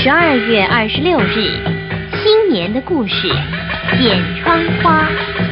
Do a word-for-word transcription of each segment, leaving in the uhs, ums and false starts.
十二月二十六日，新年的故事，剪窗花。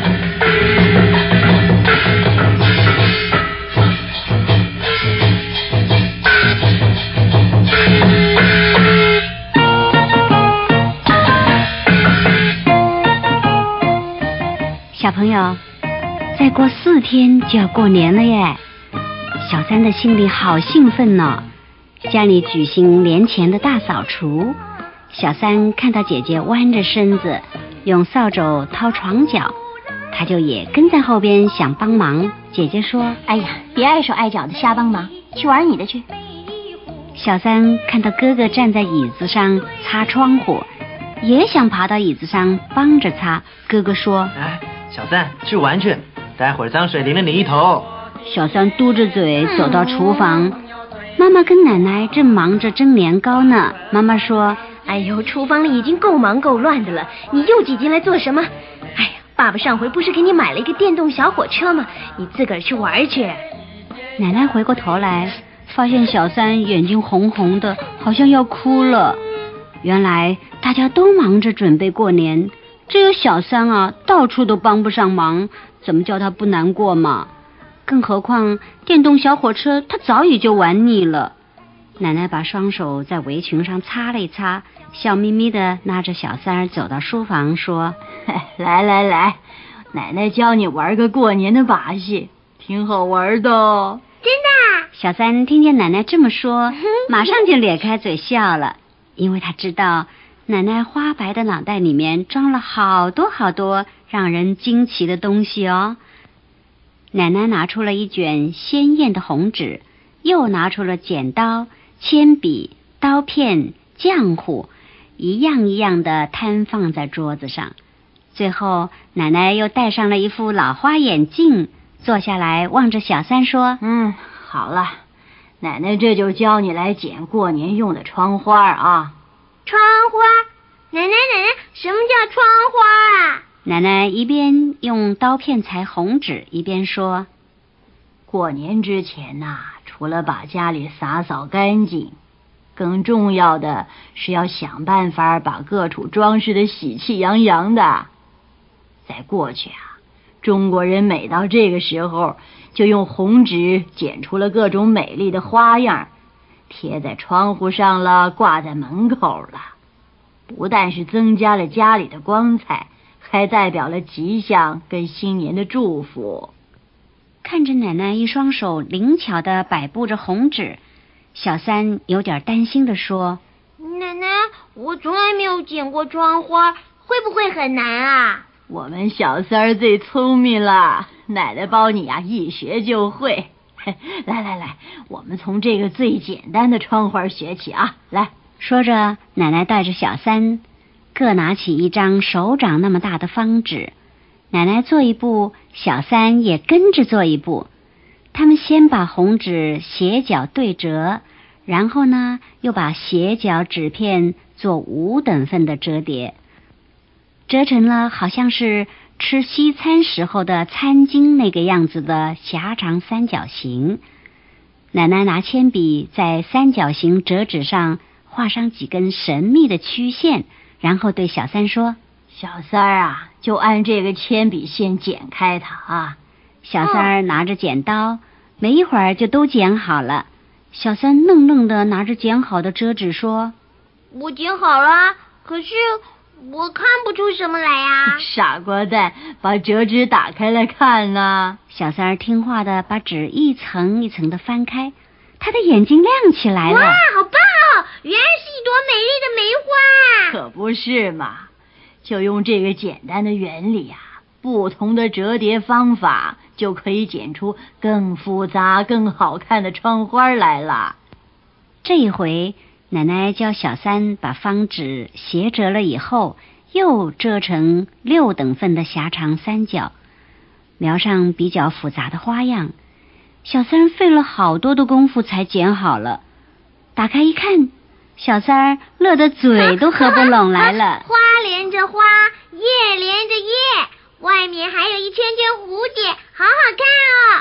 小朋友，再过四天就要过年了耶！小三的心里好兴奋呢。家里举行年前的大扫除，小三看到姐姐弯着身子用扫帚掏床脚，他就也跟在后边想帮忙。姐姐说： 哎呀，别碍手碍脚的瞎帮忙，去玩你的去。 小三看到哥哥站在椅子上擦窗户，也想爬到椅子上帮着擦。哥哥说： 哎，小三，去玩去，待会儿脏水淋了你一头。 小三嘟着嘴走到厨房，嗯、妈妈跟奶奶正忙着蒸年糕呢。妈妈说： 哎呦，厨房里已经够忙够乱的了，你又挤进来做什么？哎呀，爸爸上回不是给你买了一个电动小火车吗？你自个儿去玩去。 奶奶回过头来，发现小三眼睛红红的，好像要哭了。原来大家都忙着准备过年，只有小三啊，到处都帮不上忙，怎么叫他不难过嘛？更何况电动小火车他早已就玩腻了。奶奶把双手在围裙上擦了一擦，笑眯眯的拉着小三儿走到书房说： 来来来，奶奶教你玩个过年的把戏，挺好玩的哦。 真的？ 小三听见奶奶这么说，马上就咧开嘴笑了，因为他知道奶奶花白的脑袋里面装了好多好多让人惊奇的东西哦。奶奶拿出了一卷鲜艳的红纸，又拿出了剪刀、铅笔、刀片、浆糊，一样一样的摊放在桌子上。最后奶奶又戴上了一副老花眼镜，坐下来望着小三说： 嗯，好了，奶奶这就教你来剪过年用的窗花啊。 窗花？奶奶奶奶，什么叫窗花啊？ 奶奶一边用刀片裁红纸，一边说： 过年之前呐、啊，除了把家里洒扫干净，更重要的是要想办法把各处装饰的喜气洋洋的。在过去啊，中国人每到这个时候就用红纸剪出了各种美丽的花样，贴在窗户上了，挂在门口了。不但是增加了家里的光彩，还代表了吉祥跟新年的祝福。 看着奶奶一双手灵巧地摆布着红纸，小三有点担心地说： 奶奶，我从来没有剪过窗花，会不会很难啊？ 我们小三儿最聪明了，奶奶包你啊一学就会。来来来，我们从这个最简单的窗花学起啊！来， 说着，奶奶带着小三各拿起一张手掌那么大的方纸，奶奶做一步，小三也跟着做一步。他们先把红纸斜角对折，然后呢，又把斜角纸片做五等份的折叠，折成了好像是吃西餐时候的餐巾那个样子的狭长三角形。奶奶拿铅笔在三角形折纸上画上几根神秘的曲线，然后对小三说： 小三儿啊，就按这个铅笔线剪开它啊。 小三儿拿着剪刀，没一会儿就都剪好了。小三愣愣的拿着剪好的折纸说： 我剪好了，可是我看不出什么来呀。 傻瓜蛋，把折纸打开来看啊。 小三儿听话的把纸一层一层的翻开，他的眼睛亮起来了。 哇，好棒哦，原来是一朵美丽的梅花。 可不是嘛，就用这个简单的原理啊，不同的折叠方法就可以剪出更复杂更好看的窗花来了。 这一回奶奶教小三把方纸斜折了以后，又折成六等份的狭长三角，描上比较复杂的花样。小三费了好多的功夫才剪好了。打开一看，小三儿乐得嘴都合不拢来了。 花连着花，叶连着叶，外面还有一圈圈蝴蝶，好好看哦。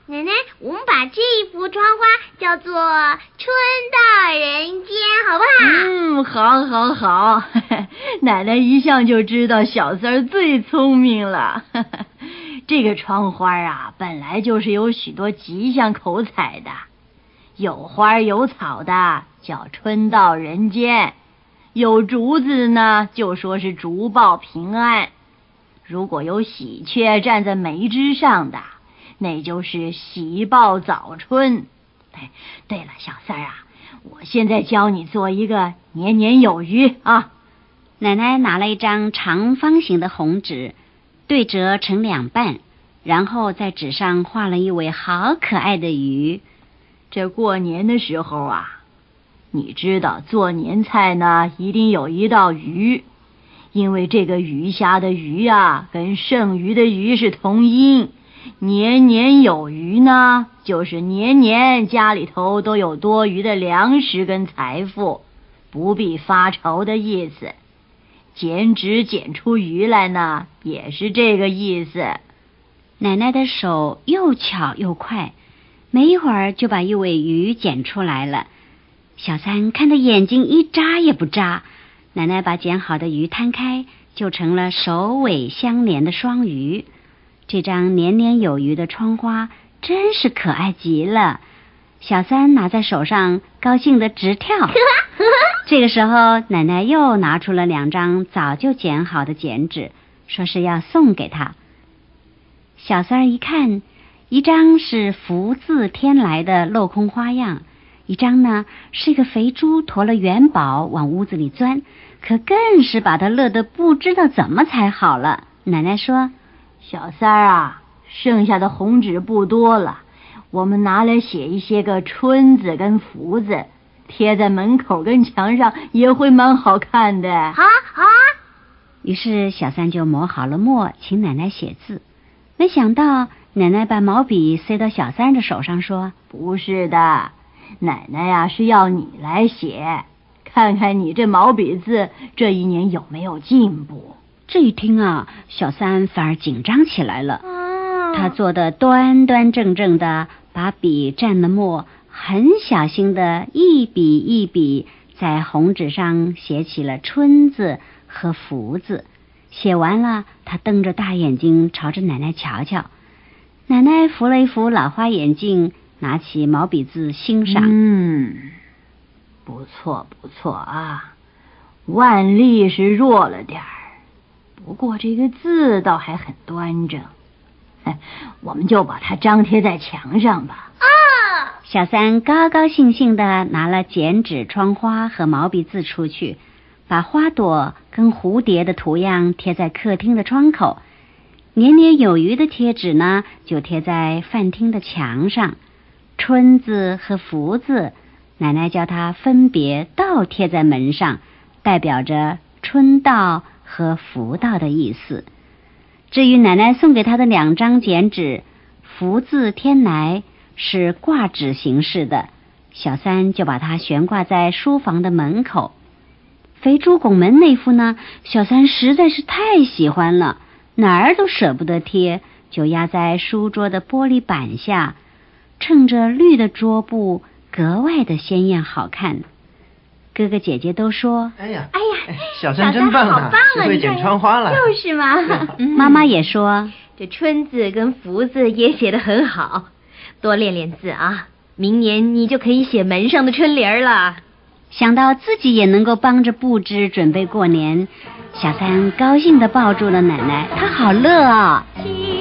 奶奶，我们把这一幅窗花叫做春到人间，好不好？ 嗯，好，好，好。奶奶一向就知道小三儿最聪明了。这个窗花啊，本来就是有许多吉祥口彩的，有花有草的叫春到人间，有竹子呢就说是竹报平安，如果有喜鹊站在梅枝上的，那就是喜报早春。哎，对了，小三儿啊，我现在教你做一个年年有余啊。 奶奶拿了一张长方形的红纸，对折成两半，然后在纸上画了一尾好可爱的鱼。 这过年的时候啊，你知道做年菜呢，一定有一道鱼，因为这个鱼虾的鱼啊，跟剩余的鱼是同音。年年有余呢，就是年年家里头都有多余的粮食跟财富，不必发愁的意思。剪纸剪出鱼来呢，也是这个意思。 奶奶的手又巧又快，没一会儿就把一尾鱼剪出来了。小三看得眼睛一眨也不眨。奶奶把剪好的鱼摊开，就成了首尾相连的双鱼。这张年年有余的窗花真是可爱极了，小三拿在手上高兴得直跳。这个时候，奶奶又拿出了两张早就剪好的剪纸，说是要送给他。小三儿一看，一张是福字添来的镂空花样，一张呢是一个肥猪驮了元宝往屋子里钻，可更是把他乐得不知道怎么才好了。奶奶说， 小三儿啊，剩下的红纸不多了，我们拿来写一些个春字跟福字，贴在门口跟墙上也会蛮好看的。 好啊，好啊。 于是小三就磨好了墨，请奶奶写字。没想到奶奶把毛笔塞到小三的手上，说， 不是的，奶奶呀是要你来写，看看你这毛笔字这一年有没有进步。 这一听啊，小三反而紧张起来了。 哦， 他坐得端端正正的，把笔蘸了墨，很小心的一笔一笔在红纸上写起了春字和福字。写完了，他瞪着大眼睛朝着奶奶瞧瞧。奶奶扶了一扶老花眼镜，拿起毛笔字欣赏。 嗯，不错不错啊，腕力是弱了点儿，不过这个字倒还很端正。我们就把它张贴在墙上吧。 啊！ 小三高高兴兴地拿了剪纸、窗花和毛笔字出去，把花朵跟蝴蝶的图样贴在客厅的窗口。年年有余的贴纸呢，就贴在饭厅的墙上。春字和福字，奶奶叫它分别倒贴在门上，代表着春到和福到的意思。至于奶奶送给他的两张剪纸，福字添来是挂纸形式的，小三就把它悬挂在书房的门口。肥猪拱门那幅呢，小三实在是太喜欢了，哪儿都舍不得贴，就压在书桌的玻璃板下，衬着绿的桌布，格外的鲜艳好看。哥哥姐姐都说， 哎呀， 哎呀， 小三真棒啊，学会剪窗花了。 就是嘛。 妈妈也说， 这春字跟福字也写得很好，多练练字啊，明年你就可以写门上的春联了。 想到自己也能够帮着布置准备过年，小三高兴地抱住了奶奶，她好乐啊、哦。